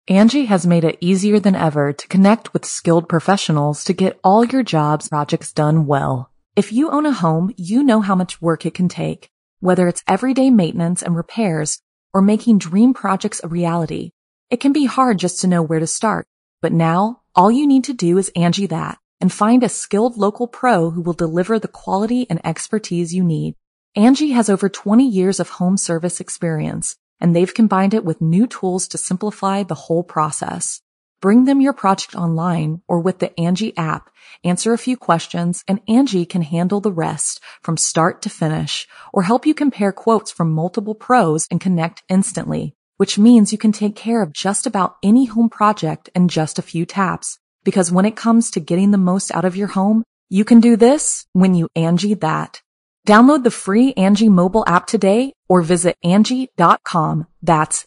Angie has made it easier than ever to connect with skilled professionals to get all your jobs projects done well. If you own a home, you know how much work it can take, whether it's everyday maintenance and repairs or making dream projects a reality. It can be hard just to know where to start, but now all you need to do is Angie that and find a skilled local pro who will deliver the quality and expertise you need. Angie has over 20 years of home service experience, and they've combined it with new tools to simplify the whole process. Bring them your project online or with the Angie app, answer a few questions, and Angie can handle the rest from start to finish, or help you compare quotes from multiple pros and connect instantly, which means you can take care of just about any home project in just a few taps. Because when it comes to getting the most out of your home, you can do this when you Angie that. Download the free Angie mobile app today or visit Angie.com. That's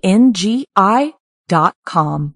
ANGI.com.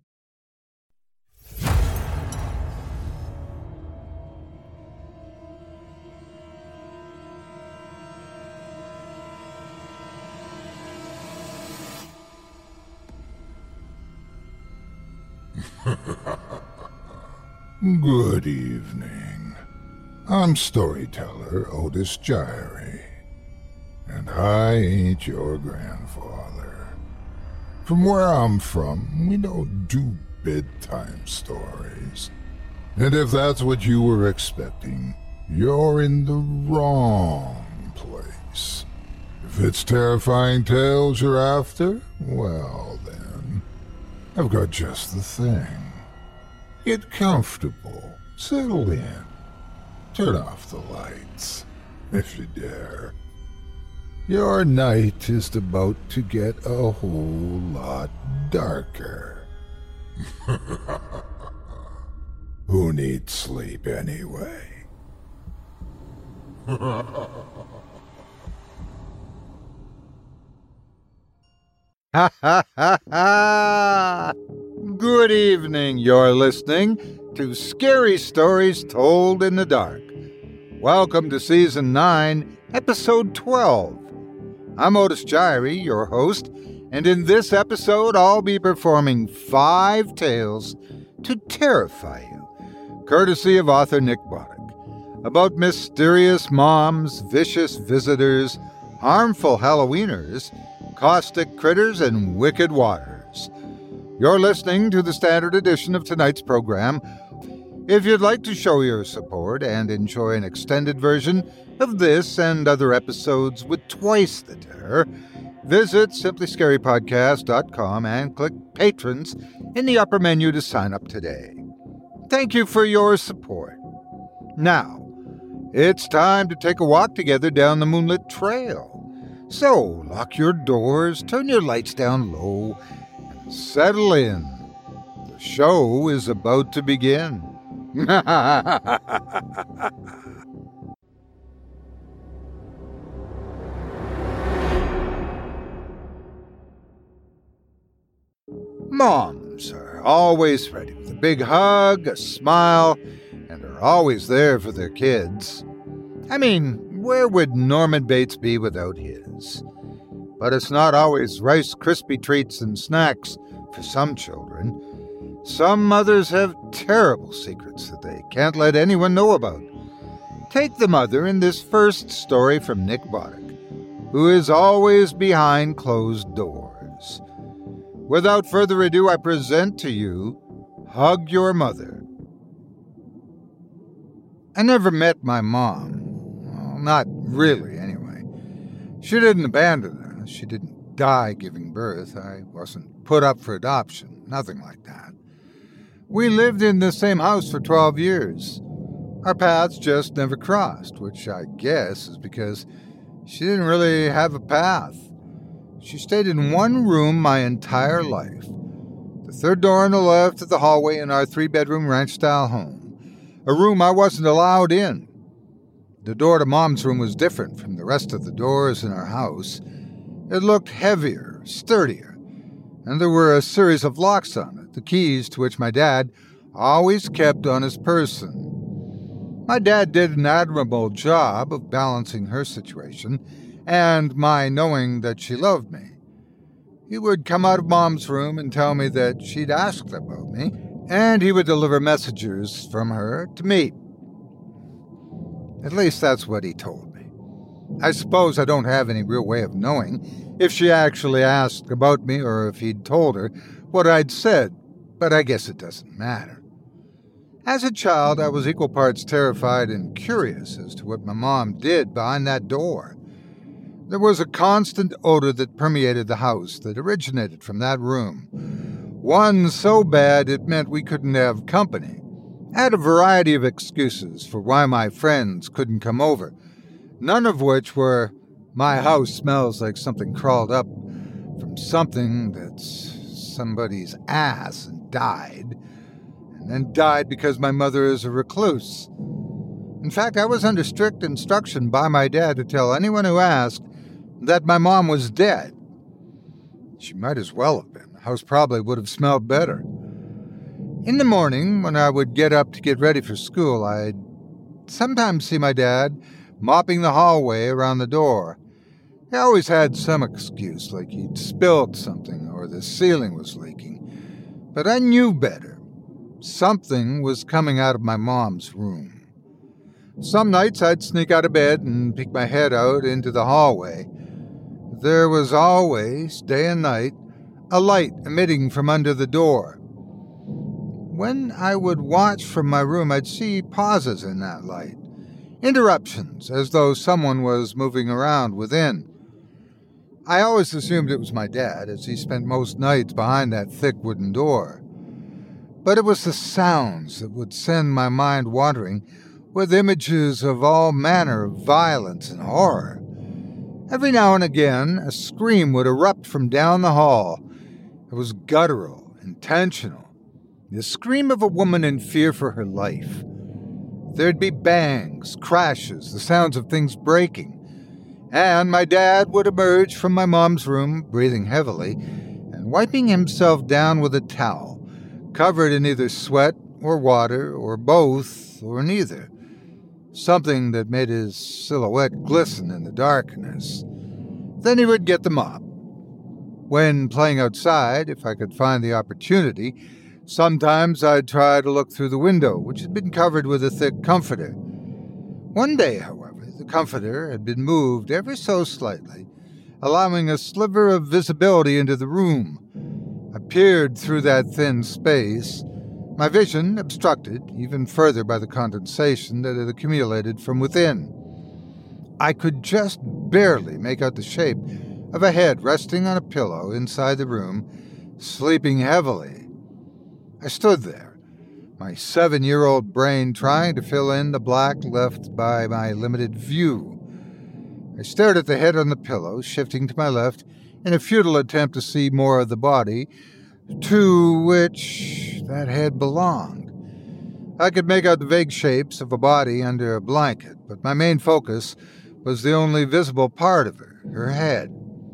Good evening. I'm storyteller Otis Gyrie, and I ain't your grandfather. From where I'm from, we don't do bedtime stories. And if that's what you were expecting, you're in the wrong place. If it's terrifying tales you're after, well then, I've got just the thing. Get comfortable, settle in, turn off the lights, if you dare. Your night is about to get a whole lot darker. Who needs sleep anyway? Ha ha ha ha! Good evening, you're listening to Scary Stories Told in the Dark. Welcome to Season 9, Episode 12. I'm Otis Gyrie, your host, and in this episode I'll be performing 5 tales to terrify you, courtesy of author Nick Boddick, about mysterious moms, vicious visitors, harmful Halloweeners, caustic critters, and wicked waters. You're listening to the standard edition of tonight's program. If you'd like to show your support and enjoy an extended version of this and other episodes with twice the terror, visit simplyscarypodcast.com and click Patrons in the upper menu to sign up today. Thank you for your support. Now, it's time to take a walk together down the moonlit trail. So, lock your doors, turn your lights down low, and settle in. The show is about to begin. Moms are always ready with a big hug, a smile, and are always there for their kids. I mean, where would Norman Bates be without his? But it's not always Rice Krispie treats and snacks for some children. Some mothers have terrible secrets that they can't let anyone know about. Take the mother in this first story from Nick Boddick, who is always behind closed doors. Without further ado, I present to you Hug Your Mother. I never met my mom. Well, not really, anyway. She didn't abandon us. She didn't die giving birth. I wasn't put up for adoption. Nothing like that. We lived in the same house for 12 years. Our paths just never crossed, which I guess is because she didn't really have a path. She stayed in one room my entire life. The third door on the left of the hallway in our 3-bedroom ranch-style home. A room I wasn't allowed in. The door to Mom's room was different from the rest of the doors in our house. It looked heavier, sturdier, and there were a series of locks on it, the keys to which my dad always kept on his person. My dad did an admirable job of balancing her situation and my knowing that she loved me. He would come out of Mom's room and tell me that she'd asked about me, and he would deliver messages from her to me. At least that's what he told me. I suppose I don't have any real way of knowing if she actually asked about me or if he'd told her what I'd said, but I guess it doesn't matter. As a child, I was equal parts terrified and curious as to what my mom did behind that door. There was a constant odor that permeated the house that originated from that room. One so bad it meant we couldn't have company. I had a variety of excuses for why my friends couldn't come over, none of which were, my house smells like something crawled up from something that's somebody's ass and died because my mother is a recluse. In fact, I was under strict instruction by my dad to tell anyone who asked that my mom was dead. She might as well have been. The house probably would have smelled better. In the morning, when I would get up to get ready for school, I'd sometimes see my dad mopping the hallway around the door. He always had some excuse, like he'd spilled something or the ceiling was leaking. But I knew better. Something was coming out of my mom's room. Some nights I'd sneak out of bed and peek my head out into the hallway. There was always, day and night, a light emitting from under the door. When I would watch from my room, I'd see pauses in that light, interruptions, as though someone was moving around within. I always assumed it was my dad, as he spent most nights behind that thick wooden door. But it was the sounds that would send my mind wandering with images of all manner of violence and horror. Every now and again, a scream would erupt from down the hall. It was guttural, intentional, the scream of a woman in fear for her life. There'd be bangs, crashes, the sounds of things breaking, and my dad would emerge from my mom's room, breathing heavily, and wiping himself down with a towel, covered in either sweat or water or both or neither, something that made his silhouette glisten in the darkness. Then he would get the mop. When playing outside, if I could find the opportunity, sometimes I'd try to look through the window, which had been covered with a thick comforter. One day, however, the comforter had been moved ever so slightly, allowing a sliver of visibility into the room. I peered through that thin space, my vision obstructed even further by the condensation that had accumulated from within. I could just barely make out the shape of a head resting on a pillow inside the room, sleeping heavily. I stood there, my 7-year-old brain trying to fill in the black left by my limited view. I stared at the head on the pillow, shifting to my left in a futile attempt to see more of the body to which that head belonged. I could make out the vague shapes of a body under a blanket, but my main focus was the only visible part of her head.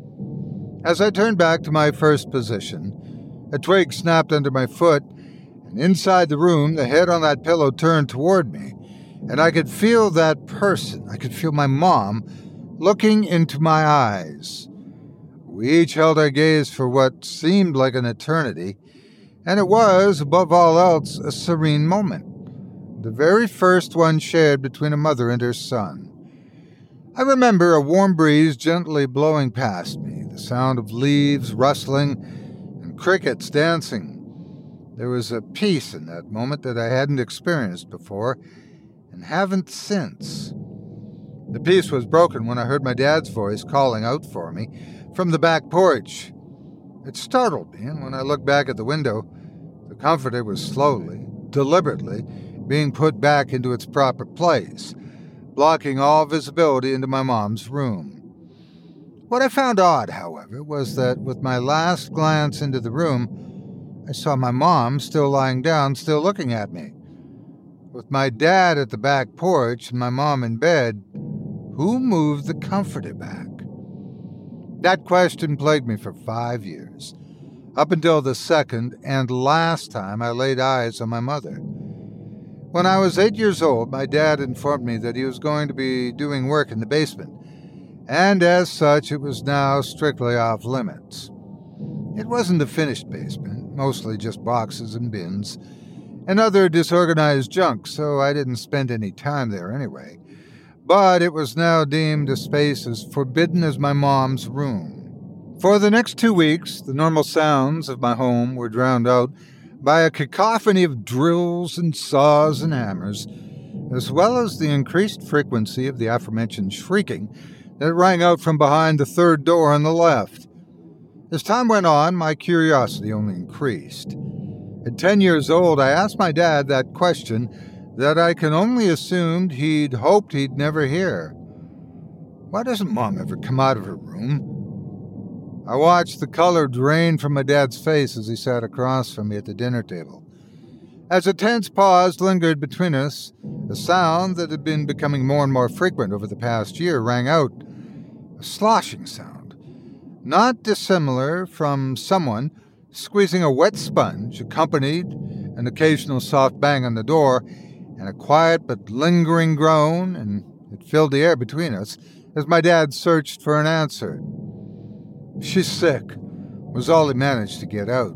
As I turned back to my first position, a twig snapped under my foot, and inside the room, the head on that pillow turned toward me, and I could feel that person. I could feel my mom looking into my eyes. We each held our gaze for what seemed like an eternity, and it was, above all else, a serene moment, the very first one shared between a mother and her son. I remember a warm breeze gently blowing past me, the sound of leaves rustling and crickets dancing. There was a peace in that moment that I hadn't experienced before, and haven't since. The peace was broken when I heard my dad's voice calling out for me from the back porch. It startled me, and when I looked back at the window, the comforter was slowly, deliberately, being put back into its proper place, blocking all visibility into my mom's room. What I found odd, however, was that with my last glance into the room, I saw my mom still lying down, still looking at me. With my dad at the back porch and my mom in bed, who moved the comforter back? That question plagued me for 5 years, up until the second and last time I laid eyes on my mother. When I was 8 years old, my dad informed me that he was going to be doing work in the basement, and as such it was now strictly off limits. It wasn't a finished basement, mostly just boxes and bins, and other disorganized junk, so I didn't spend any time there anyway. But it was now deemed a space as forbidden as my mom's room. For the next 2 weeks, the normal sounds of my home were drowned out by a cacophony of drills and saws and hammers, as well as the increased frequency of the aforementioned shrieking that rang out from behind the third door on the left. As time went on, my curiosity only increased. At 10 years old, I asked my dad that question that I can only assume he'd hoped he'd never hear. Why doesn't Mom ever come out of her room? I watched the color drain from my dad's face as he sat across from me at the dinner table. As a tense pause lingered between us, a sound that had been becoming more and more frequent over the past year rang out, a sloshing sound, not dissimilar from someone squeezing a wet sponge, accompanied an occasional soft bang on the door, and a quiet but lingering groan, and it filled the air between us as my dad searched for an answer. "She's sick," was all he managed to get out.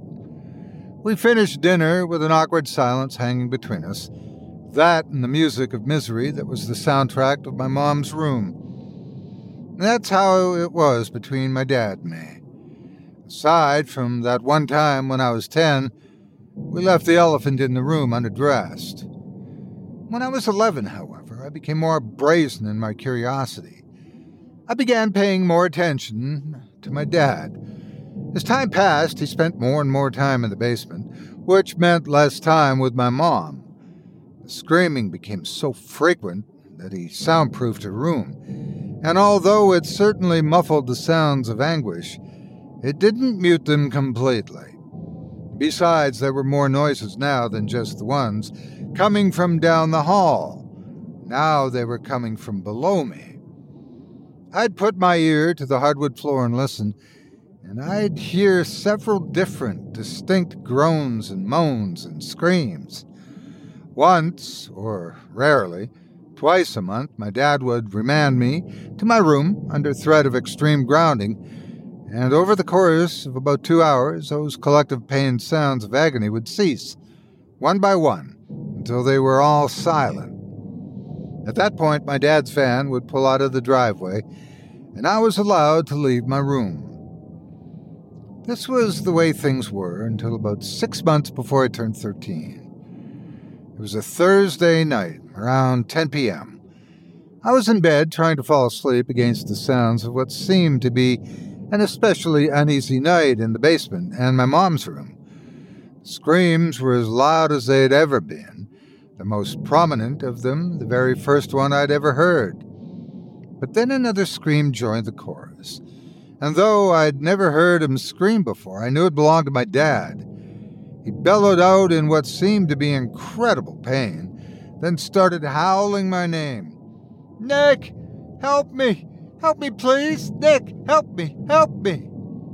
We finished dinner with an awkward silence hanging between us, that and the music of misery that was the soundtrack of my mom's room. That's how it was between my dad and me. Aside from that one time when I was 10, we left the elephant in the room unaddressed. When I was 11, however, I became more brazen in my curiosity. I began paying more attention to my dad. As time passed, he spent more and more time in the basement, which meant less time with my mom. The screaming became so frequent that he soundproofed her room, and although it certainly muffled the sounds of anguish, it didn't mute them completely. Besides, there were more noises now than just the ones coming from down the hall. Now they were coming from below me. I'd put my ear to the hardwood floor and listen, and I'd hear several different, distinct groans and moans and screams. Once, or rarely, twice a month, my dad would remand me to my room under threat of extreme grounding, and over the course of about 2 hours, those collective pained sounds of agony would cease, one by one, until they were all silent. At that point, my dad's van would pull out of the driveway, and I was allowed to leave my room. This was the way things were until about 6 months before I turned 13. It was a Thursday night, around 10 p.m. I was in bed trying to fall asleep against the sounds of what seemed to be an especially uneasy night in the basement and my mom's room. Screams were as loud as they'd ever been, the most prominent of them the very first one I'd ever heard. But then another scream joined the chorus, and though I'd never heard him scream before, I knew it belonged to my dad. He bellowed out in what seemed to be incredible pain, then started howling my name. "Nick, help me! Help me, please! Nick, help me! Help me!"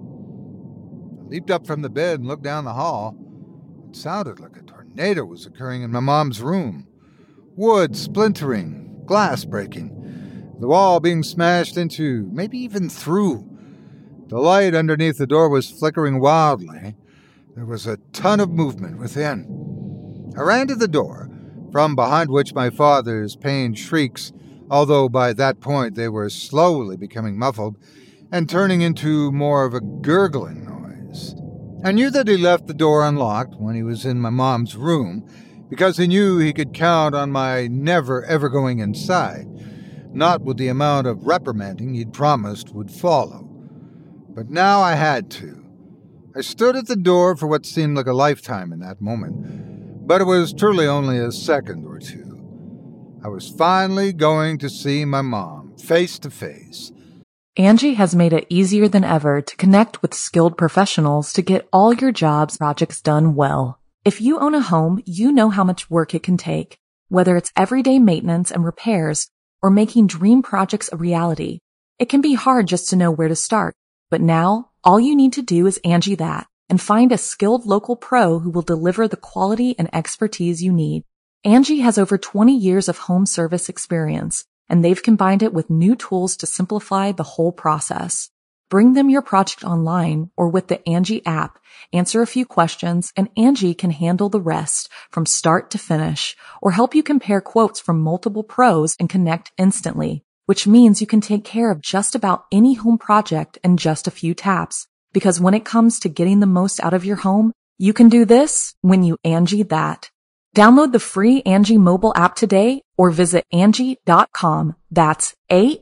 I leaped up from the bed and looked down the hall. It sounded like a tornado was occurring in my mom's room. Wood splintering, glass breaking, the wall being smashed into, maybe even through. The light underneath the door was flickering wildly. There was a ton of movement within. I ran to the door, from behind which my father's pained shrieks, although by that point they were slowly becoming muffled and turning into more of a gurgling noise. I knew that he left the door unlocked when he was in my mom's room because he knew he could count on my never ever going inside, not with the amount of reprimanding he'd promised would follow. But now I had to. I stood at the door for what seemed like a lifetime in that moment, but it was truly only a second or two. I was finally going to see my mom, face to face. Angie has made it easier than ever to connect with skilled professionals to get all your jobs projects done well. If you own a home, you know how much work it can take, whether it's everyday maintenance and repairs or making dream projects a reality. It can be hard just to know where to start, but now all you need to do is Angie that and find a skilled local pro who will deliver the quality and expertise you need. Angie has over 20 years of home service experience, and they've combined it with new tools to simplify the whole process. Bring them your project online or with the Angie app, answer a few questions, and Angie can handle the rest from start to finish or help you compare quotes from multiple pros and connect instantly, which means you can take care of just about any home project in just a few taps. Because when it comes to getting the most out of your home, you can do this when you Angie that. Download the free Angie mobile app today or visit Angie.com. That's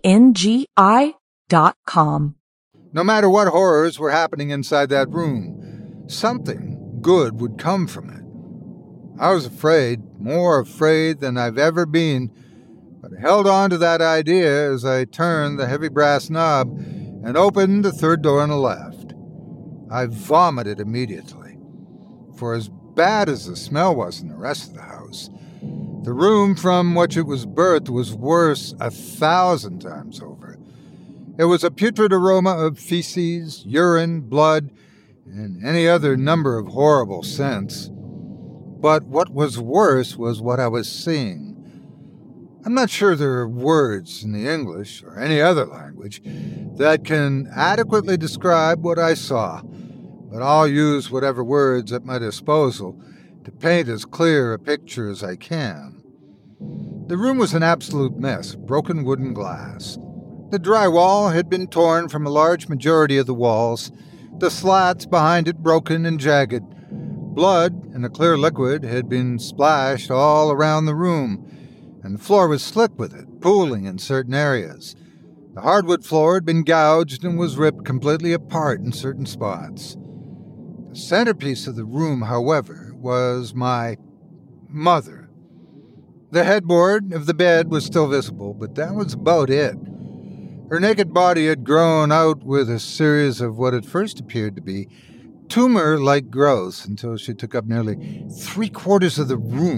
ANGI.com. No matter what horrors were happening inside that room, something good would come from it. I was afraid, more afraid than I've ever been, but I held on to that idea as I turned the heavy brass knob and opened the third door on the left. I vomited immediately, for as bad as the smell was in the rest of the house, the room from which it was birthed was worse 1,000 times over. It was a putrid aroma of feces, urine, blood, and any other number of horrible scents. But what was worse was what I was seeing. I'm not sure there are words in the English or any other language that can adequately describe what I saw, but I'll use whatever words at my disposal to paint as clear a picture as I can. The room was an absolute mess of broken wooden glass. The drywall had been torn from a large majority of the walls, the slats behind it broken and jagged. Blood and a clear liquid had been splashed all around the room, and the floor was slick with it, pooling in certain areas. The hardwood floor had been gouged and was ripped completely apart in certain spots. The centerpiece of the room, however, was my mother. The headboard of the bed was still visible, but that was about it. Her naked body had grown out with a series of what at first appeared to be tumor-like growths until she took up nearly 3/4 of the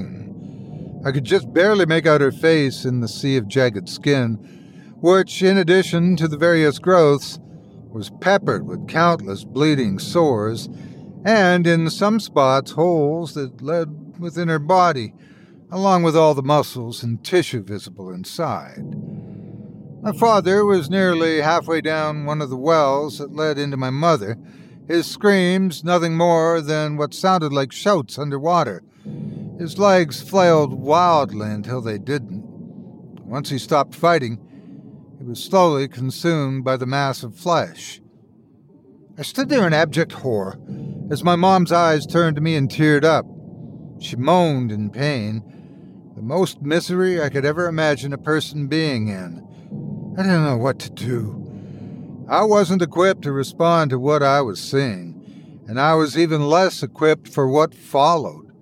room. I could just barely make out her face in the sea of jagged skin, which, in addition to the various growths, was peppered with countless bleeding sores, and in some spots holes that led within her body, along with all the muscles and tissue visible inside. My father was nearly halfway down one of the wells that led into my mother, his screams nothing more than what sounded like shouts underwater. His legs flailed wildly until they didn't. Once he stopped fighting, he was slowly consumed by the mass of flesh. I stood there in abject horror as my mom's eyes turned to me and teared up. She moaned in pain, the most misery I could ever imagine a person being in. I didn't know what to do. I wasn't equipped to respond to what I was seeing, and I was even less equipped for what followed.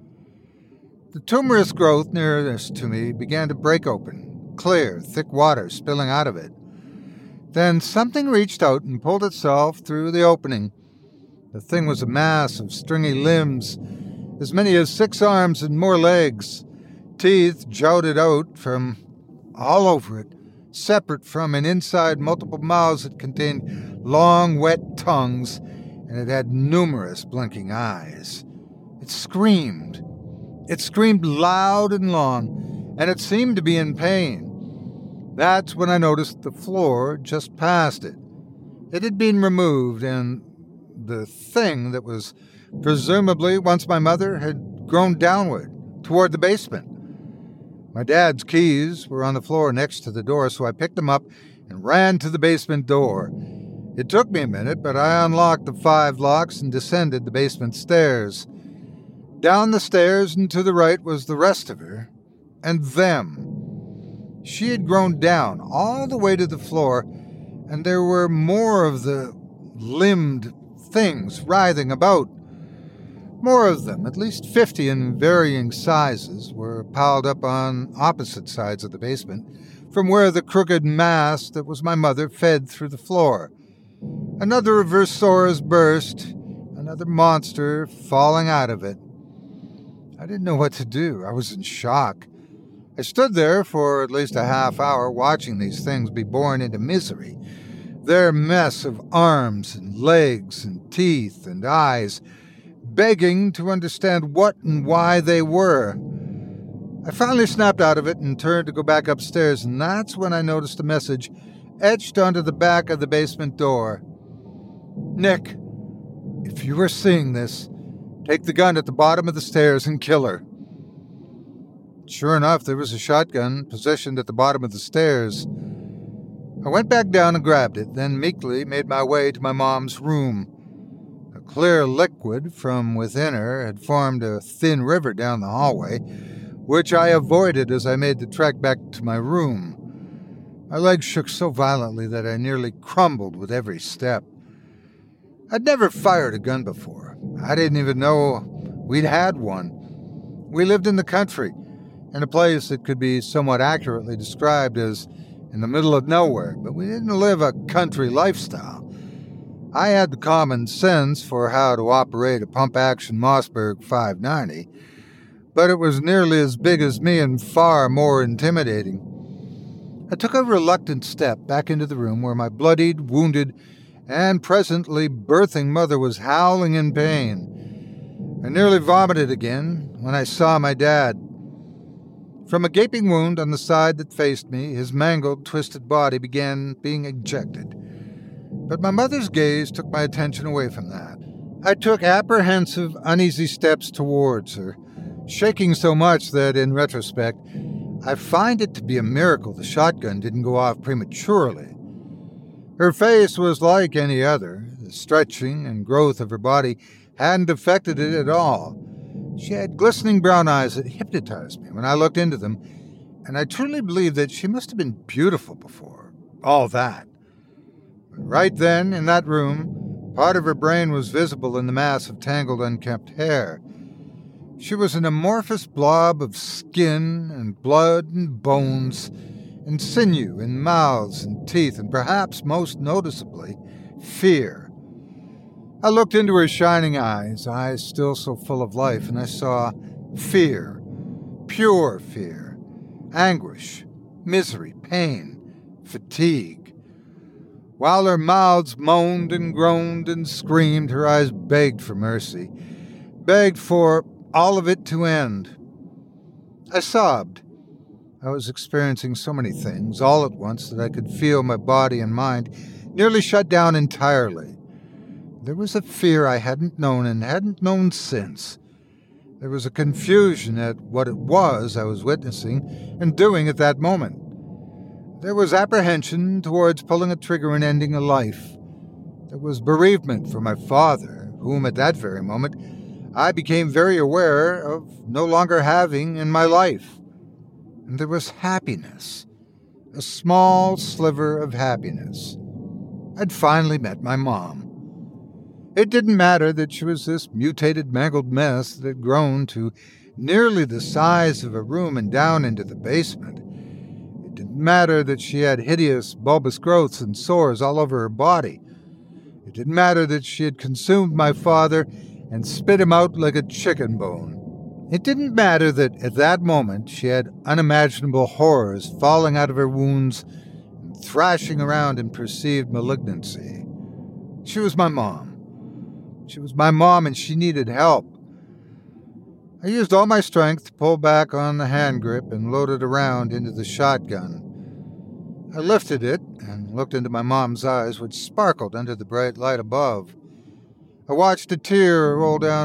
The tumorous growth nearest to me began to break open, clear, thick water spilling out of it. Then something reached out and pulled itself through the opening. The thing was a mass of stringy limbs, as many as 6 arms and more legs. Teeth jouted out from all over it, separate from and inside multiple mouths that contained long, wet tongues, and it had numerous blinking eyes. It screamed. It screamed loud and long, and it seemed to be in pain. That's when I noticed the floor just past it. It had been removed, and the thing that was presumably once my mother had grown downward, toward the basement. My dad's keys were on the floor next to the door, so I picked them up and ran to the basement door. It took me a minute, but I unlocked the 5 locks and descended the basement stairs. Down the stairs and to the right was the rest of her, and them. She had grown down all the way to the floor, and there were more of the limbed things writhing about. More of them, at least 50 in varying sizes, were piled up on opposite sides of the basement, from where the crooked mass that was my mother fed through the floor. Another of her sores burst, another monster falling out of it. I didn't know what to do. I was in shock. I stood there for at least a half hour watching these things be born into misery. Their mess of arms and legs and teeth and eyes, begging to understand what and why they were. I finally snapped out of it and turned to go back upstairs, and that's when I noticed a message etched onto the back of the basement door. "Nick, if you are seeing this, take the gun at the bottom of the stairs and kill her." Sure enough, there was a shotgun positioned at the bottom of the stairs. I went back down and grabbed it, then meekly made my way to my mom's room. A clear liquid from within her had formed a thin river down the hallway, which I avoided as I made the trek back to my room. My legs shook so violently that I nearly crumbled with every step. I'd never fired a gun before. I didn't even know we'd had one. We lived in the country, in a place that could be somewhat accurately described as in the middle of nowhere, but we didn't live a country lifestyle. I had the common sense for how to operate a pump-action Mossberg 590, but it was nearly as big as me and far more intimidating. I took a reluctant step back into the room where my bloodied, wounded, and presently birthing mother was howling in pain. I nearly vomited again when I saw my dad. From a gaping wound on the side that faced me, his mangled, twisted body began being ejected. But my mother's gaze took my attention away from that. I took apprehensive, uneasy steps towards her, shaking so much that, in retrospect, I find it to be a miracle the shotgun didn't go off prematurely. Her face was like any other. The stretching and growth of her body hadn't affected it at all. She had glistening brown eyes that hypnotized me when I looked into them, and I truly believe that she must have been beautiful before all that. But right then, in that room, part of her brain was visible in the mass of tangled, unkempt hair. She was an amorphous blob of skin and blood and bones and sinew and mouths and teeth, and perhaps most noticeably, fear. I looked into her shining eyes still so full of life, and I saw fear, pure fear, anguish, misery, pain, fatigue. While her mouths moaned and groaned and screamed, her eyes begged for mercy, begged for all of it to end. I sobbed. I was experiencing so many things all at once that I could feel my body and mind nearly shut down entirely. There was a fear I hadn't known and hadn't known since. There was a confusion at what it was I was witnessing and doing at that moment. There was apprehension towards pulling a trigger and ending a life. There was bereavement for my father, whom at that very moment I became very aware of no longer having in my life. And there was happiness, a small sliver of happiness. I'd finally met my mom. It didn't matter that she was this mutated, mangled mess that had grown to nearly the size of a room and down into the basement. It didn't matter that she had hideous, bulbous growths and sores all over her body. It didn't matter that she had consumed my father and spit him out like a chicken bone. It didn't matter that at that moment she had unimaginable horrors falling out of her wounds and thrashing around in perceived malignancy. She was my mom. She was my mom, and she needed help. I used all my strength to pull back on the hand grip and load it around into the shotgun. I lifted it and looked into my mom's eyes, which sparkled under the bright light above. I watched a tear roll down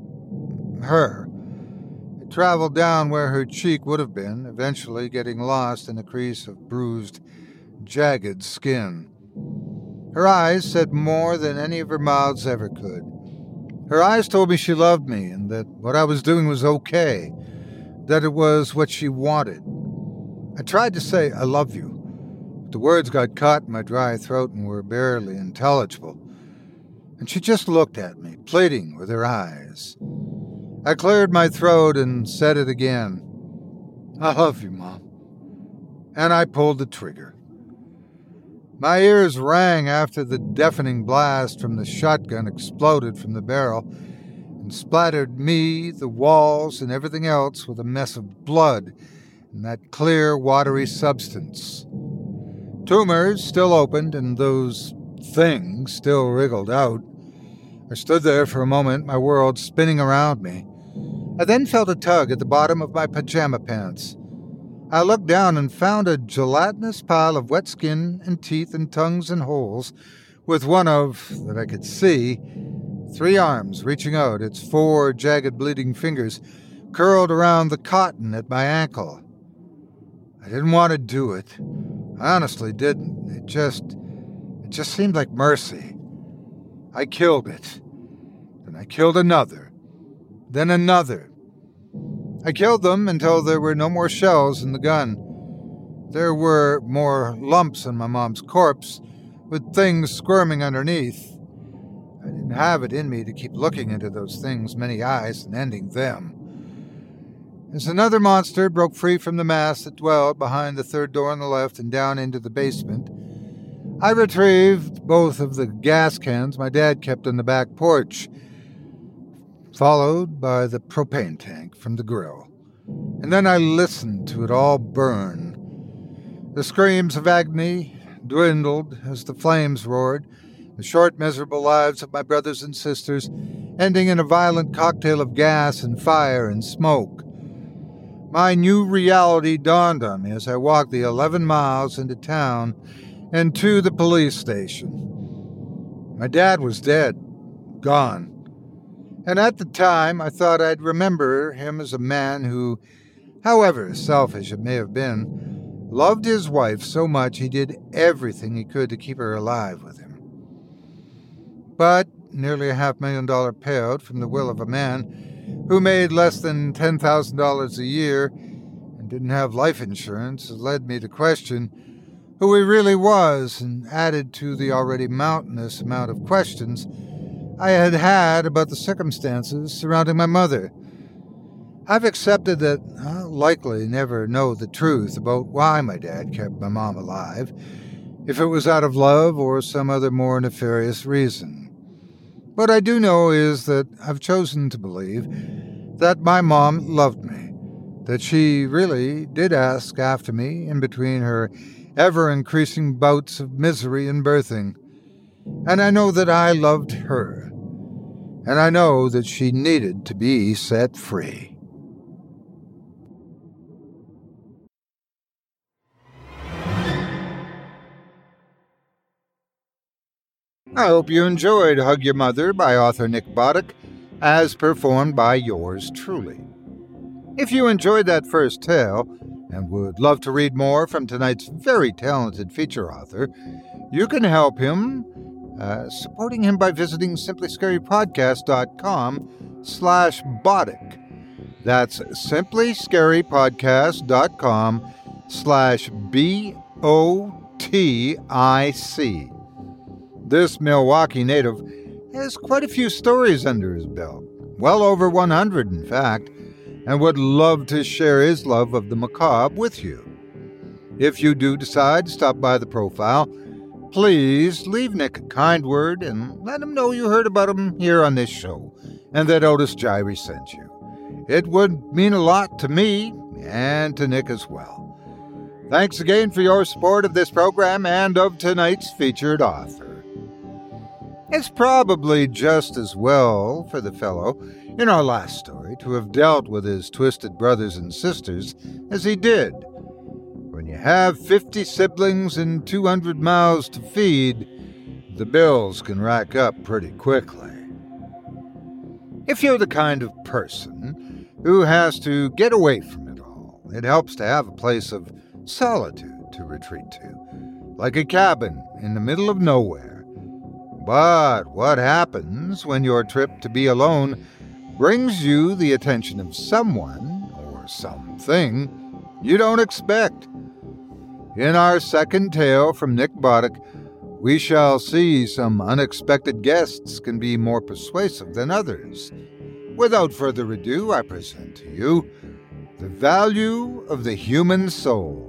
her. It traveled down where her cheek would have been, eventually getting lost in a crease of bruised, jagged skin. Her eyes said more than any of her mouths ever could. Her eyes told me she loved me and that what I was doing was okay, that it was what she wanted. I tried to say, "I love you," but the words got caught in my dry throat and were barely intelligible. And she just looked at me, pleading with her eyes. I cleared my throat and said it again. "I love you, Mom." And I pulled the trigger. My ears rang after the deafening blast from the shotgun exploded from the barrel and splattered me, the walls, and everything else with a mess of blood and that clear, watery substance. Tumors still opened and those things still wriggled out. I stood there for a moment, my world spinning around me. I then felt a tug at the bottom of my pajama pants. I looked down and found a gelatinous pile of wet skin and teeth and tongues and holes with one of, that I could see, 3 arms reaching out, its 4 jagged bleeding fingers curled around the cotton at my ankle. I didn't want to do it. I honestly didn't. It just seemed like mercy. I killed it. Then I killed another. Then another. I killed them until there were no more shells in the gun. There were more lumps in my mom's corpse, with things squirming underneath. I didn't have it in me to keep looking into those things' many eyes and ending them. As another monster broke free from the mass that dwelled behind the third door on the left and down into the basement, I retrieved both of the gas cans my dad kept on the back porch, followed by the propane tank from the grill. And then I listened to it all burn. The screams of agony dwindled as the flames roared, the short, miserable lives of my brothers and sisters ending in a violent cocktail of gas and fire and smoke. My new reality dawned on me as I walked the 11 miles into town and to the police station. My dad was dead, gone. And at the time, I thought I'd remember him as a man who, however selfish it may have been, loved his wife so much he did everything he could to keep her alive with him. But nearly a $500,000 payout from the will of a man who made less than $10,000 a year and didn't have life insurance led me to question who he really was, and added to the already mountainous amount of questions I had had about the circumstances surrounding my mother. I've accepted that I'll likely never know the truth about why my dad kept my mom alive, if it was out of love or some other more nefarious reason. What I do know is that I've chosen to believe that my mom loved me, that she really did ask after me in between her ever-increasing bouts of misery and birthing. And I know that I loved her, and I know that she needed to be set free. I hope you enjoyed Hug Your Mother by author Nick Boddick, as performed by yours truly. If you enjoyed that first tale, and would love to read more from tonight's very talented feature author, you can help him supporting him by visiting simplyscarypodcast.com/Boddick. That's simplyscarypodcast.com/BOTIC. This Milwaukee native has quite a few stories under his belt, well over 100 in fact, and would love to share his love of the macabre with you. If you do decide to stop by the profile, please leave Nick a kind word and let him know you heard about him here on this show and that Otis Jiry sent you. It would mean a lot to me and to Nick as well. Thanks again for your support of this program and of tonight's featured author. It's probably just as well for the fellow in our last story to have dealt with his twisted brothers and sisters as he did. When you have 50 siblings and 200 mouths to feed, the bills can rack up pretty quickly. If you're the kind of person who has to get away from it all, it helps to have a place of solitude to retreat to, like a cabin in the middle of nowhere. But what happens when your trip to be alone brings you the attention of someone or something you don't expect? In our second tale from Nick Boddick, we shall see some unexpected guests can be more persuasive than others. Without further ado, I present to you The Value of the Human Soul.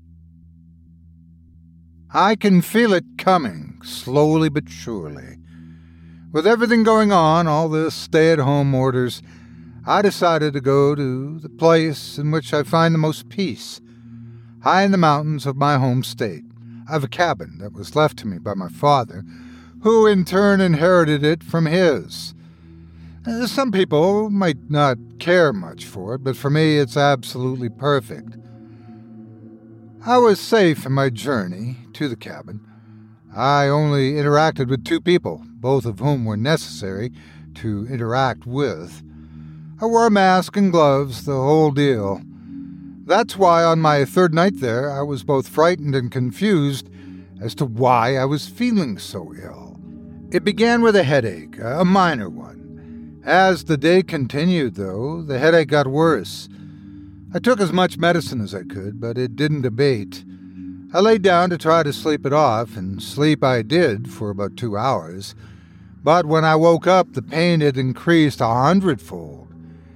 I can feel it coming, slowly but surely. With everything going on, all the stay-at-home orders, I decided to go to the place in which I find the most peace. High in the mountains of my home state, I have a cabin that was left to me by my father, who in turn inherited it from his. Some people might not care much for it, but for me it's absolutely perfect. I was safe in my journey to the cabin. I only interacted with 2 people, both of whom were necessary to interact with. I wore a mask and gloves, the whole deal. That's why on my 3rd night there, I was both frightened and confused as to why I was feeling so ill. It began with a headache, a minor one. As the day continued, though, the headache got worse. I took as much medicine as I could, but it didn't abate. I lay down to try to sleep it off, and sleep I did for about 2 hours. But when I woke up, the pain had increased 100-fold.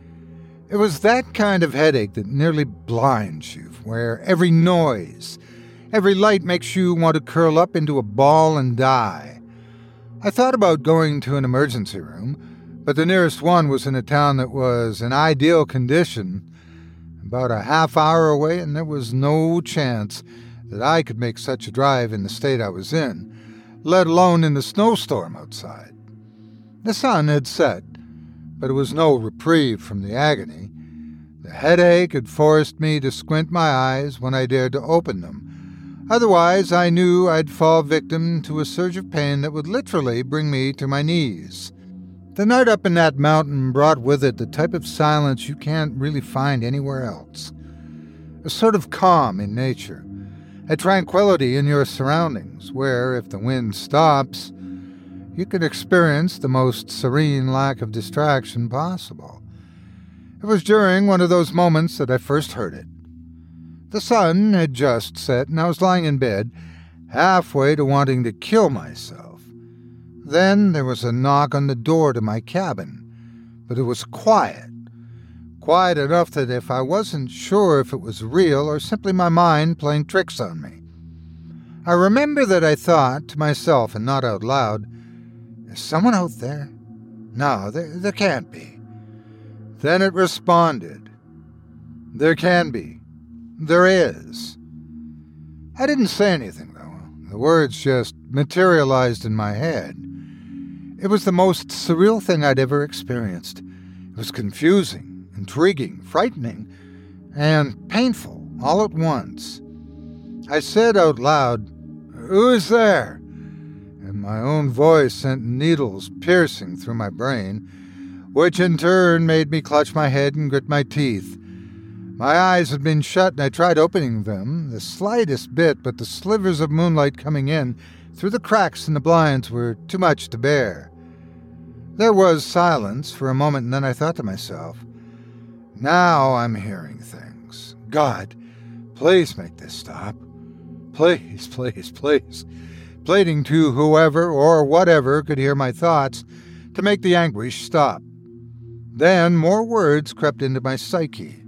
It was that kind of headache that nearly blinds you, where every noise, every light makes you want to curl up into a ball and die. I thought about going to an emergency room, but the nearest one was in a town that was in ideal condition, about a half hour away, and there was no chance that I could make such a drive in the state I was in, let alone in the snowstorm outside. The sun had set, but it was no reprieve from the agony. The headache had forced me to squint my eyes when I dared to open them. Otherwise, I knew I'd fall victim to a surge of pain that would literally bring me to my knees. The night up in that mountain brought with it the type of silence you can't really find anywhere else. A sort of calm in nature, a tranquility in your surroundings, where, if the wind stops, you can experience the most serene lack of distraction possible. It was during one of those moments that I first heard it. The sun had just set, and I was lying in bed, halfway to wanting to kill myself. Then there was a knock on the door to my cabin, but it was quiet. Quiet enough that if I wasn't sure if it was real or simply my mind playing tricks on me. I remember that I thought to myself, and not out loud, "Is someone out there? No, there can't be." Then it responded, "There can be. There is." I didn't say anything, though. The words just materialized in my head. It was the most surreal thing I'd ever experienced. It was confusing, intriguing, frightening, and painful all at once. I said out loud, "Who is there?" And my own voice sent needles piercing through my brain, which in turn made me clutch my head and grit my teeth. My eyes had been shut, and I tried opening them, the slightest bit, but the slivers of moonlight coming in through the cracks in the blinds were too much to bear. There was silence for a moment, and then I thought to myself, now I'm hearing things. God, please make this stop. Please, please, please. Pleading to whoever or whatever could hear my thoughts to make the anguish stop. Then more words crept into my psyche.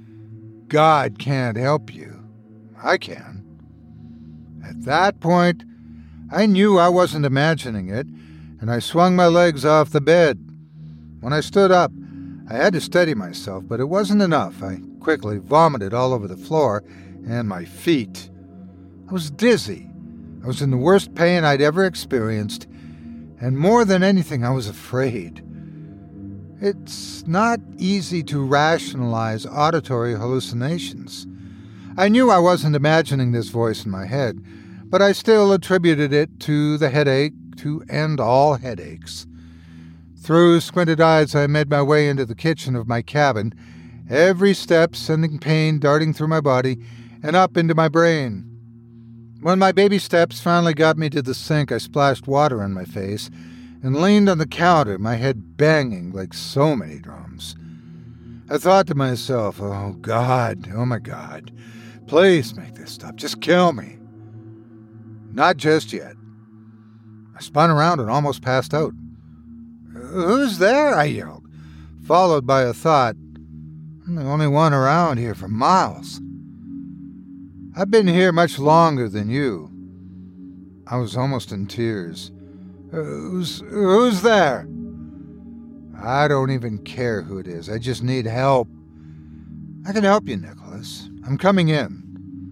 God can't help you. I can. At that point, I knew I wasn't imagining it, and I swung my legs off the bed. When I stood up, I had to steady myself, but it wasn't enough. I quickly vomited all over the floor and my feet. I was dizzy. I was in the worst pain I'd ever experienced, and more than anything, I was afraid. It's not easy to rationalize auditory hallucinations. I knew I wasn't imagining this voice in my head, but I still attributed it to the headache to end all headaches. Through squinted eyes, I made my way into the kitchen of my cabin, every step sending pain darting through my body and up into my brain. When my baby steps finally got me to the sink, I splashed water on my face and leaned on the counter, my head banging like so many drums. I thought to myself, oh God, oh my God, please make this stop, just kill me. Not just yet. I spun around and almost passed out. Who's there? I yelled, followed by a thought, I'm the only one around here for miles. I've been here much longer than you. I was almost in tears. Who's there? I don't even care who it is. I just need help. I can help you, Nicholas. I'm coming in.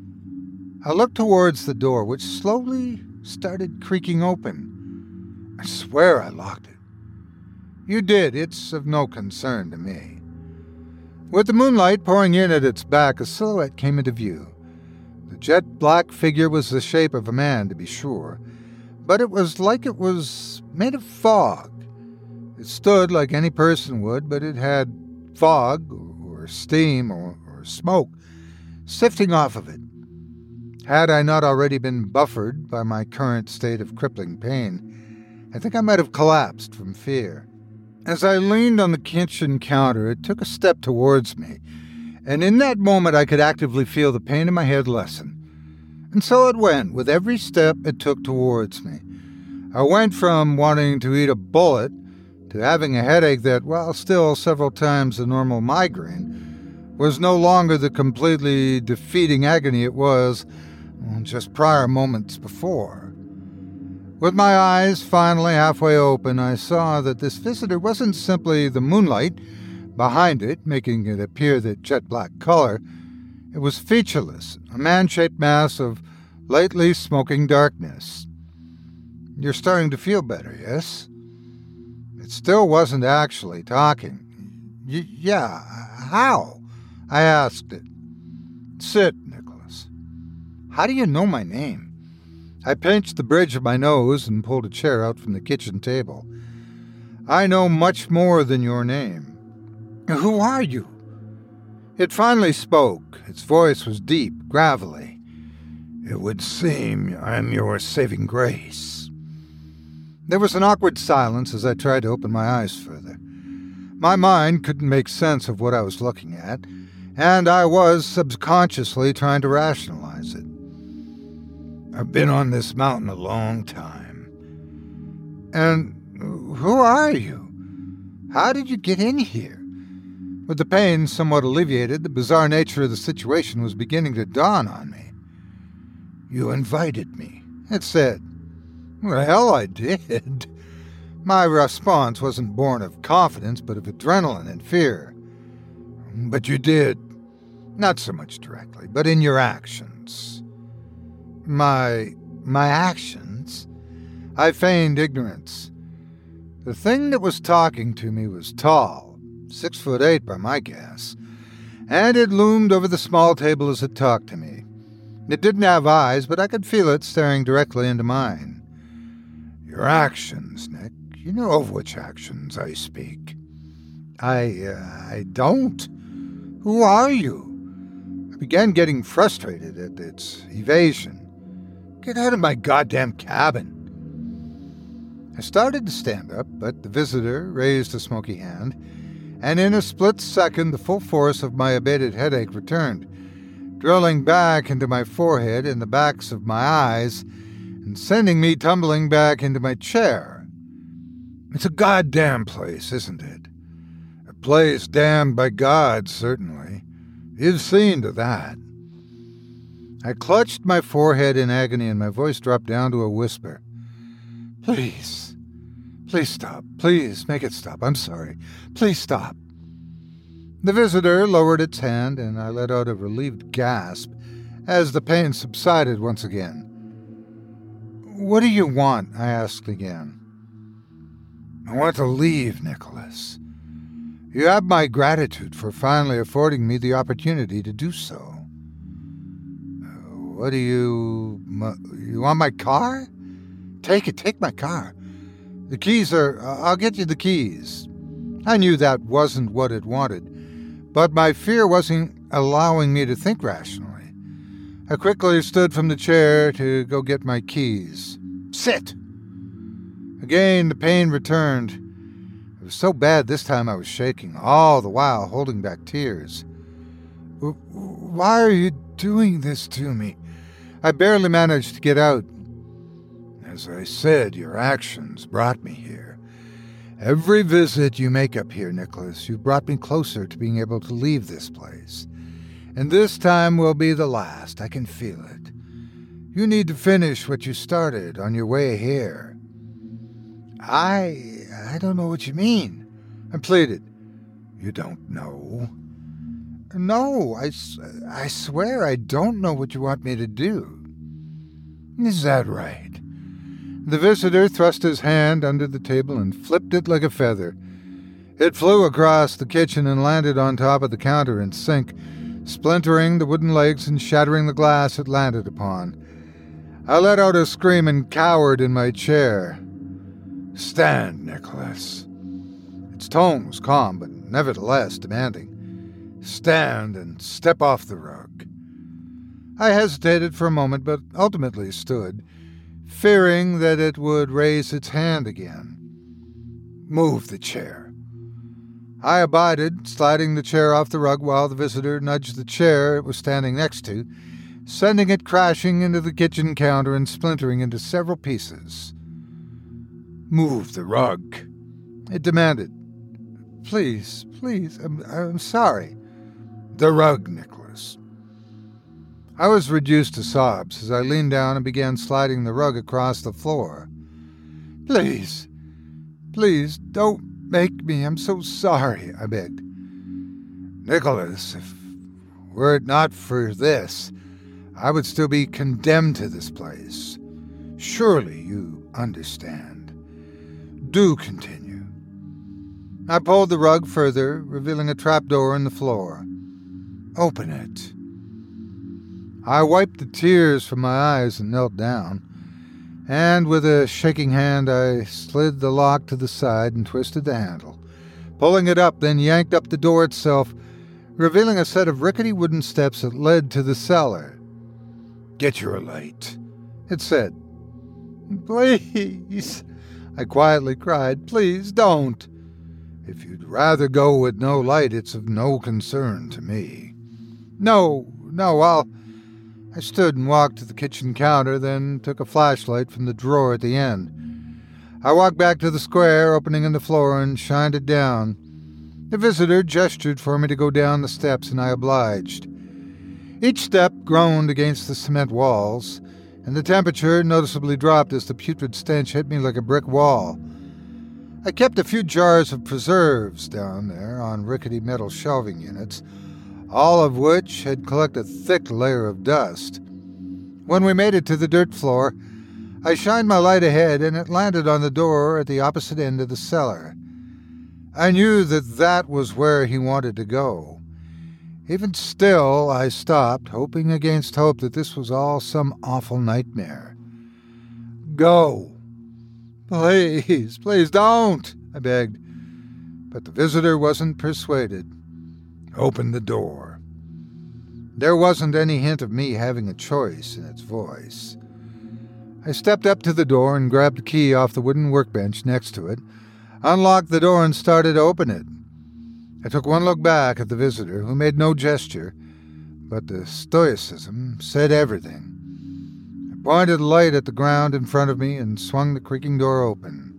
I looked towards the door, which slowly started creaking open. I swear I locked it. You did. It's of no concern to me. With the moonlight pouring in at its back, a silhouette came into view. The jet-black figure was the shape of a man, to be sure, but it was like it was made of fog. It stood like any person would, but it had fog or steam or smoke sifting off of it. Had I not already been buffered by my current state of crippling pain, I think I might have collapsed from fear. As I leaned on the kitchen counter, it took a step towards me, and in that moment I could actively feel the pain in my head lessen. And so it went, with every step it took towards me. I went from wanting to eat a bullet to having a headache that, while still several times the normal migraine, was no longer the completely defeating agony it was just prior moments before. With my eyes finally halfway open, I saw that this visitor wasn't simply the moonlight behind it, making it appear that jet black color. It was featureless, a man-shaped mass of lately smoking darkness. You're starting to feel better, yes? It still wasn't actually talking. Yeah, how? I asked it. Sit, Nicholas. How do you know my name? I pinched the bridge of my nose and pulled a chair out from the kitchen table. I know much more than your name. Who are you? It finally spoke. Its voice was deep, gravelly. It would seem I'm your saving grace. There was an awkward silence as I tried to open my eyes further. My mind couldn't make sense of what I was looking at, and I was subconsciously trying to rationalize it. I've been on this mountain a long time. And who are you? How did you get in here? With the pain somewhat alleviated, the bizarre nature of the situation was beginning to dawn on me. You invited me, it said. Well, I did. My response wasn't born of confidence, but of adrenaline and fear. But you did. Not so much directly, but in your actions. My actions? I feigned ignorance. The thing that was talking to me was tall, 6'8" by my guess, and it loomed over the small table as it talked to me. It didn't have eyes, but I could feel it staring directly into mine. Your actions, Nick. You know of which actions I speak. I don't. Who are you? I began getting frustrated at its evasion. Get out of my goddamn cabin. I started to stand up, but the visitor raised a smoky hand, and in a split second the full force of my abated headache returned, drilling back into my forehead and the backs of my eyes, and sending me tumbling back into my chair. It's a goddamn place, isn't it? A place damned by God, certainly. You've seen to that. I clutched my forehead in agony and my voice dropped down to a whisper. Please stop. Please make it stop. I'm sorry. Please stop. The visitor lowered its hand and I let out a relieved gasp as the pain subsided once again. What do you want? I asked again. I want to leave, Nicholas. You have my gratitude for finally affording me the opportunity to do so. What do you want my car? Take my car. The keys I'll get you the keys. I knew that wasn't what it wanted, but my fear wasn't allowing me to think rationally. I quickly stood from the chair to go get my keys. Sit! Again, the pain returned. It was so bad this time I was shaking, all the while holding back tears. Why are you doing this to me? I barely managed to get out. As I said, your actions brought me here. Every visit you make up here, Nicholas, you've brought me closer to being able to leave this place. And this time will be the last. I can feel it. You need to finish what you started on your way here. I don't know what you mean, I pleaded. You don't know? No, I swear I don't know what you want me to do. Is that right? The visitor thrust his hand under the table and flipped it like a feather. It flew across the kitchen and landed on top of the counter and sink, splintering the wooden legs and shattering the glass it landed upon. I let out a scream and cowered in my chair. "Stand, Nicholas." Its tone was calm, but nevertheless demanding. "Stand and step off the rug." I hesitated for a moment, but ultimately stood, fearing that it would raise its hand again. "Move the chair." I abided, sliding the chair off the rug while the visitor nudged the chair it was standing next to, sending it crashing into the kitchen counter and splintering into several pieces. "Move the rug," it demanded. Please, I'm sorry." "The rug, Nicholas." I was reduced to sobs as I leaned down and began sliding the rug across the floor. Please, don't make me. I'm so sorry," I begged. "Nicholas, if were it not for this, I would still be condemned to this place. Surely you understand. Do continue." I pulled the rug further, revealing a trapdoor in the floor. "Open it." I wiped the tears from my eyes and knelt down, and with a shaking hand I slid the lock to the side and twisted the handle, pulling it up, then yanked up the door itself, revealing a set of rickety wooden steps that led to the cellar. "Get your light," it said. "Please," I quietly cried. "Please don't." "If you'd rather go with no light, it's of no concern to me." No, I stood and walked to the kitchen counter, then took a flashlight from the drawer at the end. I walked back to the square opening in the floor and shined it down. The visitor gestured for me to go down the steps, and I obliged. Each step groaned against the cement walls, and the temperature noticeably dropped as the putrid stench hit me like a brick wall. I kept a few jars of preserves down there on rickety metal shelving units, all of which had collected a thick layer of dust. When we made it to the dirt floor, I shined my light ahead, and it landed on the door at the opposite end of the cellar. I knew that was where he wanted to go. Even still, I stopped, hoping against hope that this was all some awful nightmare. "Go." Please don't," I begged. But the visitor wasn't persuaded. "Open the door." There wasn't any hint of me having a choice in its voice. I stepped up to the door and grabbed a key off the wooden workbench next to it, unlocked the door and started to open it. I took one look back at the visitor, who made no gesture, but the stoicism said everything. I pointed a light at the ground in front of me and swung the creaking door open.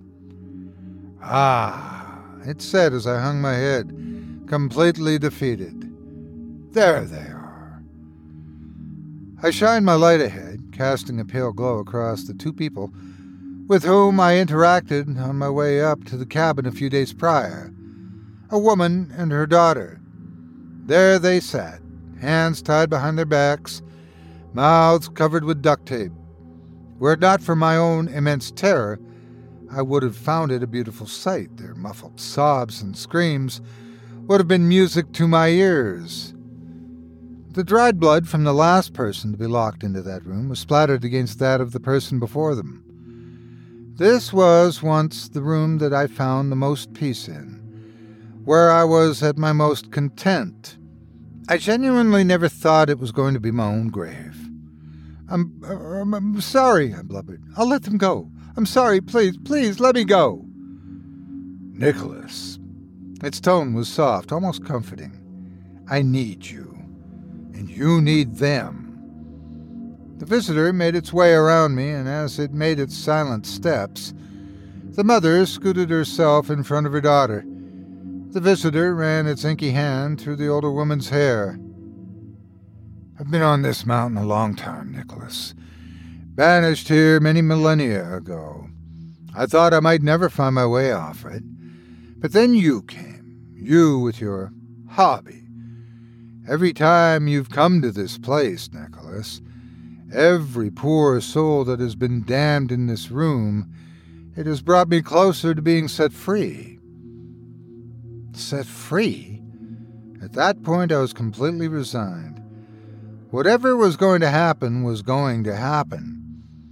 "Ah," it said as I hung my head, completely defeated. "There they are." I shined my light ahead, casting a pale glow across the two people with whom I interacted on my way up to the cabin a few days prior, a woman and her daughter. There they sat, hands tied behind their backs, mouths covered with duct tape. Were it not for my own immense terror, I would have found it a beautiful sight. Their muffled sobs and screams would have been music to my ears. The dried blood from the last person to be locked into that room was splattered against that of the person before them. This was once the room that I found the most peace in, where I was at my most content. I genuinely never thought it was going to be my own grave. I'm sorry," I blubbered. "I'll let them go. I'm sorry, please, let me go." "Nicholas." Its tone was soft, almost comforting. "I need you, and you need them." The visitor made its way around me, and as it made its silent steps, the mother scooted herself in front of her daughter. The visitor ran its inky hand through the older woman's hair. "I've been on this mountain a long time, Nicholas. Banished here many millennia ago. I thought I might never find my way off it. But then you came, you with your hobby. Every time you've come to this place, Nicholas, every poor soul that has been damned in this room, it has brought me closer to being set free." Set free? At that point I was completely resigned. Whatever was going to happen was going to happen.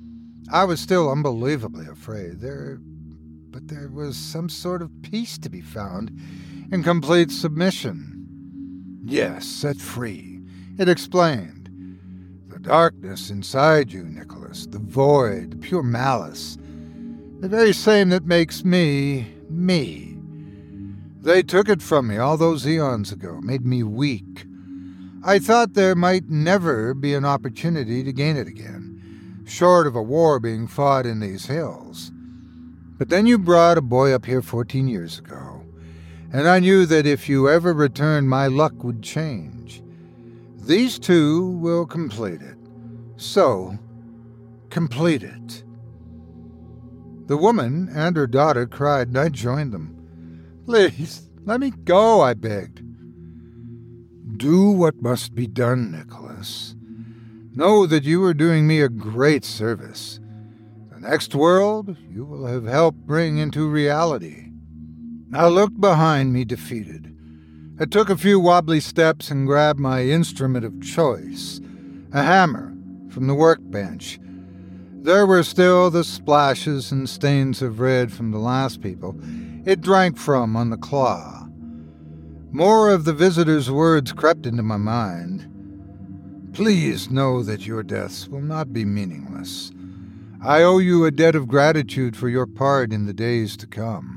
I was still unbelievably afraid. But there was some sort of peace to be found in complete submission. Yes, set free, it explained. The darkness inside you, Nicholas, the void, the pure malice, the very same that makes me, me. They took it from me all those eons ago, made me weak. I thought there might never be an opportunity to gain it again, short of a war being fought in these hills. But then you brought a boy up here 14 years ago, and I knew that if you ever returned, my luck would change. These two will complete it. So, complete it. The woman and her daughter cried, and I joined them. Please, let me go, I begged. Do what must be done, Nicholas. Know that you are doing me a great service. The next world you will have helped bring into reality. I looked behind me defeated. I took a few wobbly steps and grabbed my instrument of choice, a hammer, from the workbench. There were still the splashes and stains of red from the last people it drank from on the claw. More of the visitor's words crept into my mind. Please know that your deaths will not be meaningless. I owe you a debt of gratitude for your part in the days to come.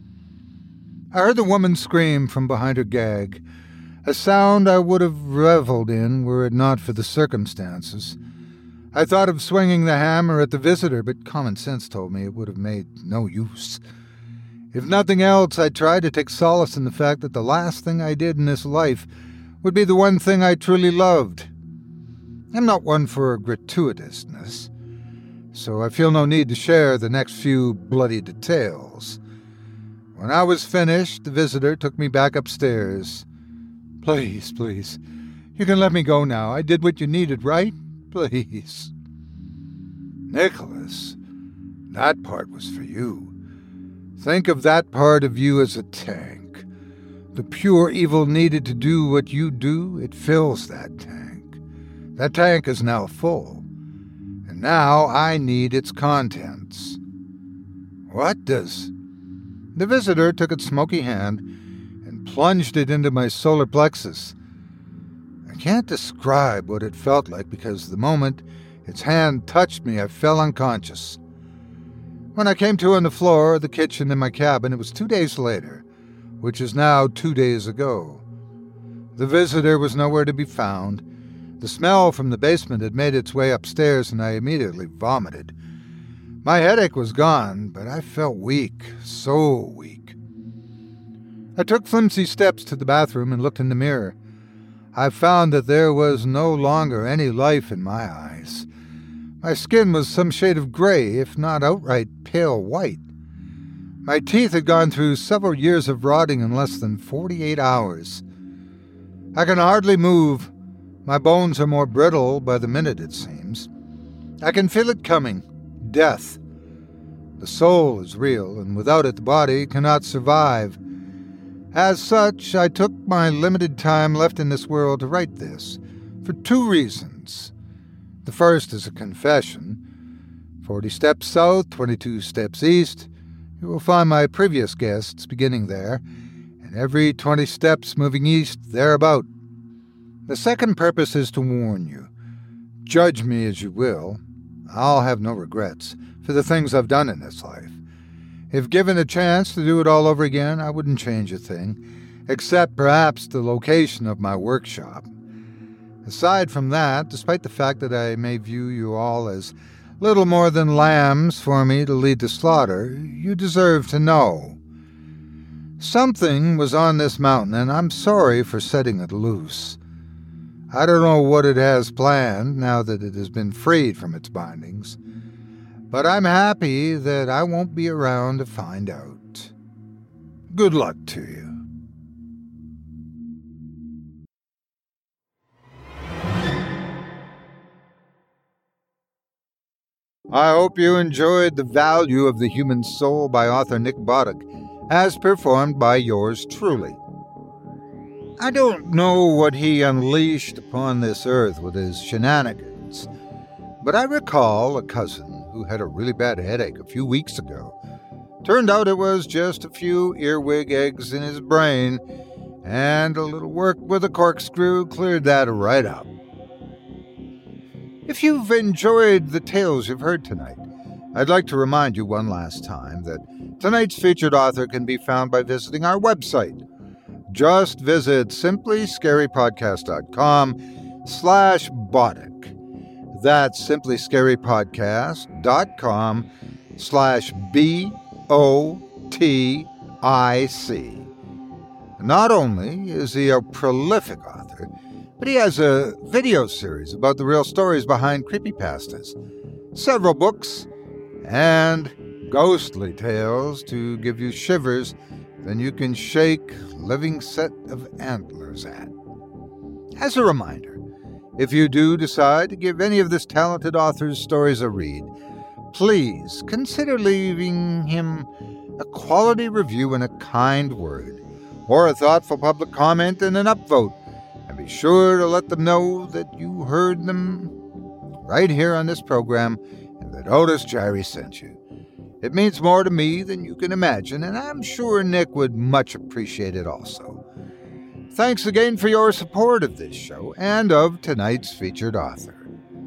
I heard the woman scream from behind her gag, a sound I would have reveled in were it not for the circumstances. I thought of swinging the hammer at the visitor, but common sense told me it would have made no use. If nothing else, I tried to take solace in the fact that the last thing I did in this life would be the one thing I truly loved. I'm not one for gratuitousness, so I feel no need to share the next few bloody details. When I was finished, the visitor took me back upstairs. Please, please, you can let me go now. I did what you needed, right? Please. Nicholas, that part was for you. Think of that part of you as a tank. The pure evil needed to do what you do, it fills that tank. That tank is now full. And now I need its contents. What does... The visitor took its smoky hand and plunged it into my solar plexus. I can't describe what it felt like because the moment its hand touched me, I fell unconscious. When I came to on the floor of the kitchen in my cabin, it was 2 days later, which is now 2 days ago. The visitor was nowhere to be found. The smell from the basement had made its way upstairs, and I immediately vomited. My headache was gone, but I felt weak, so weak. I took flimsy steps to the bathroom and looked in the mirror. I found that there was no longer any life in my eyes. My skin was some shade of gray, if not outright pale white. My teeth had gone through several years of rotting in less than 48 hours. I can hardly move. My bones are more brittle by the minute, it seems. I can feel it coming. Death. The soul is real, and without it the body cannot survive. As such, I took my limited time left in this world to write this, for 2 reasons. The first is a confession. 40 steps south, 22 steps east. You will find my previous guests beginning there, and every 20 steps moving east, thereabout. The second purpose is to warn you. Judge me as you will. I'll have no regrets for the things I've done in this life. If given a chance to do it all over again, I wouldn't change a thing, except perhaps the location of my workshop. Aside from that, despite the fact that I may view you all as little more than lambs for me to lead to slaughter, you deserve to know. Something was on this mountain, and I'm sorry for setting it loose. I don't know what it has planned now that it has been freed from its bindings, but I'm happy that I won't be around to find out. Good luck to you. I hope you enjoyed The Value of the Human Soul by author Nick Boddick, as performed by yours truly. I don't know what he unleashed upon this earth with his shenanigans, but I recall a cousin who had a really bad headache a few weeks ago. Turned out it was just a few earwig eggs in his brain, and a little work with a corkscrew cleared that right up. If you've enjoyed the tales you've heard tonight, I'd like to remind you one last time that tonight's featured author can be found by visiting our website. Just visit simplyscarypodcast.com/Boddick. That's simplyscarypodcast.com/BOTIC. Not only is he a prolific author, but he has a video series about the real stories behind creepypastas, several books, and ghostly tales to give you shivers then you can shake living set of antlers at. As a reminder, if you do decide to give any of this talented author's stories a read, please consider leaving him a quality review and a kind word, or a thoughtful public comment and an upvote, and be sure to let them know that you heard them right here on this program and that Otis Jiry sent you. It means more to me than you can imagine, and I'm sure Nick would much appreciate it also. Thanks again for your support of this show and of tonight's featured author.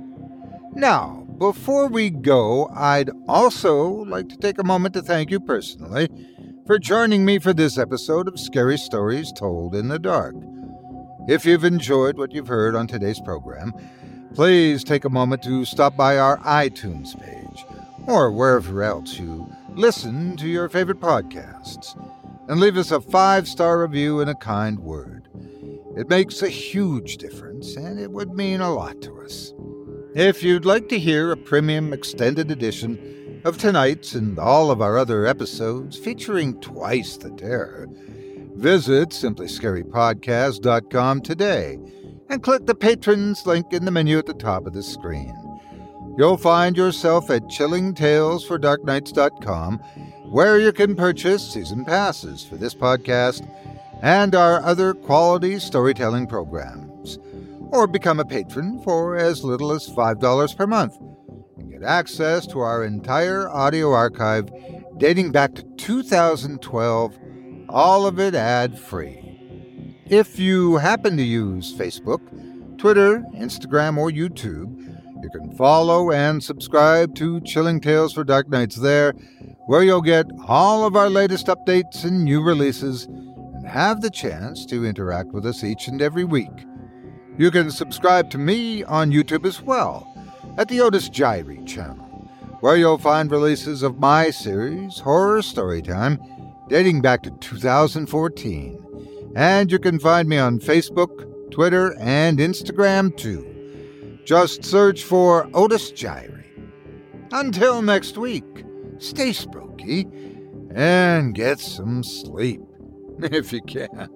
Now, before we go, I'd also like to take a moment to thank you personally for joining me for this episode of Scary Stories Told in the Dark. If you've enjoyed what you've heard on today's program, please take a moment to stop by our iTunes page, or wherever else you listen to your favorite podcasts, and leave us a 5-star review and a kind word. It makes a huge difference, and it would mean a lot to us. If you'd like to hear a premium extended edition of tonight's and all of our other episodes featuring twice the terror, visit simplyscarypodcast.com today and click the Patrons link in the menu at the top of the screen. You'll find yourself at chillingtalesfordarknights.com, where you can purchase season passes for this podcast and our other quality storytelling programs, or become a patron for as little as $5 per month and get access to our entire audio archive dating back to 2012, all of it ad-free. If you happen to use Facebook, Twitter, Instagram, or YouTube, you can follow and subscribe to Chilling Tales for Dark Nights there, where you'll get all of our latest updates and new releases and have the chance to interact with us each and every week. You can subscribe to me on YouTube as well, at the Otis Jiry channel, where you'll find releases of my series, Horror Storytime, dating back to 2014. And you can find me on Facebook, Twitter, and Instagram too. Just search for Otis Jiry. Until next week, stay spooky and get some sleep, if you can.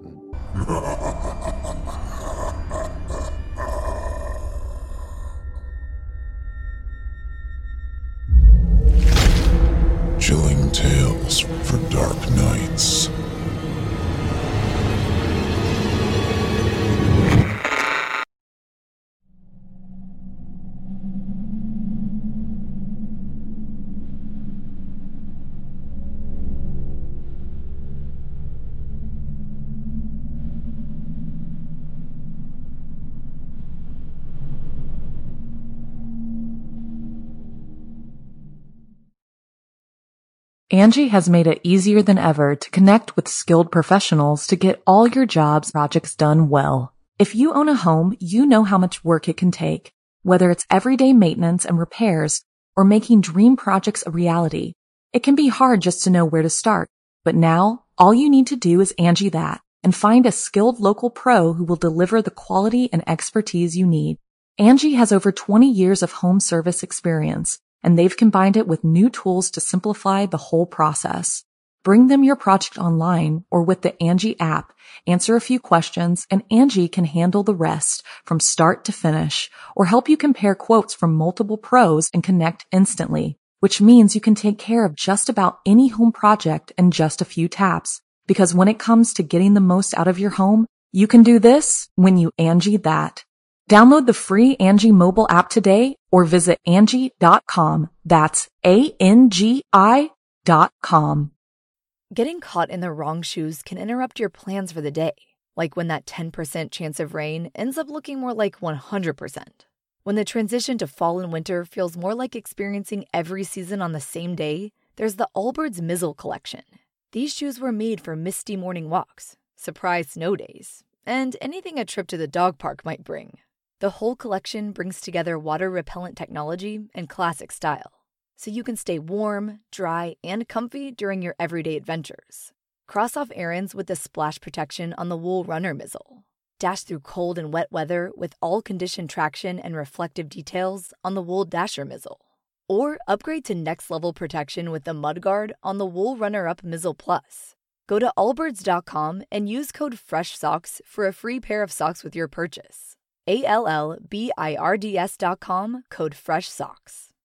Chilling Tales for Dark Nights. Angie has made it easier than ever to connect with skilled professionals to get all your jobs projects done well. If you own a home, you know how much work it can take, whether it's everyday maintenance and repairs or making dream projects a reality. It can be hard just to know where to start, but now all you need to do is Angie that and find a skilled local pro who will deliver the quality and expertise you need. Angie has over 20 years of home service experience, and they've combined it with new tools to simplify the whole process. Bring them your project online or with the Angie app, answer a few questions, and Angie can handle the rest from start to finish, or help you compare quotes from multiple pros and connect instantly, which means you can take care of just about any home project in just a few taps. Because when it comes to getting the most out of your home, you can do this when you Angie that. Download the free Angie mobile app today or visit Angie.com. That's ANGI.com. Getting caught in the wrong shoes can interrupt your plans for the day, like when that 10% chance of rain ends up looking more like 100%. When the transition to fall and winter feels more like experiencing every season on the same day, there's the Allbirds Mizzle Collection. These shoes were made for misty morning walks, surprise snow days, and anything a trip to the dog park might bring. The whole collection brings together water-repellent technology and classic style, so you can stay warm, dry, and comfy during your everyday adventures. Cross off errands with the splash protection on the Wool Runner Mizzle. Dash through cold and wet weather with all-condition traction and reflective details on the Wool Dasher Mizzle. Or upgrade to next-level protection with the Mudguard on the Wool Runner-Up Mizzle Plus. Go to allbirds.com and use code FRESHSOCKS for a free pair of socks with your purchase. ALLBIRDS.com, code FRESHSOCKS.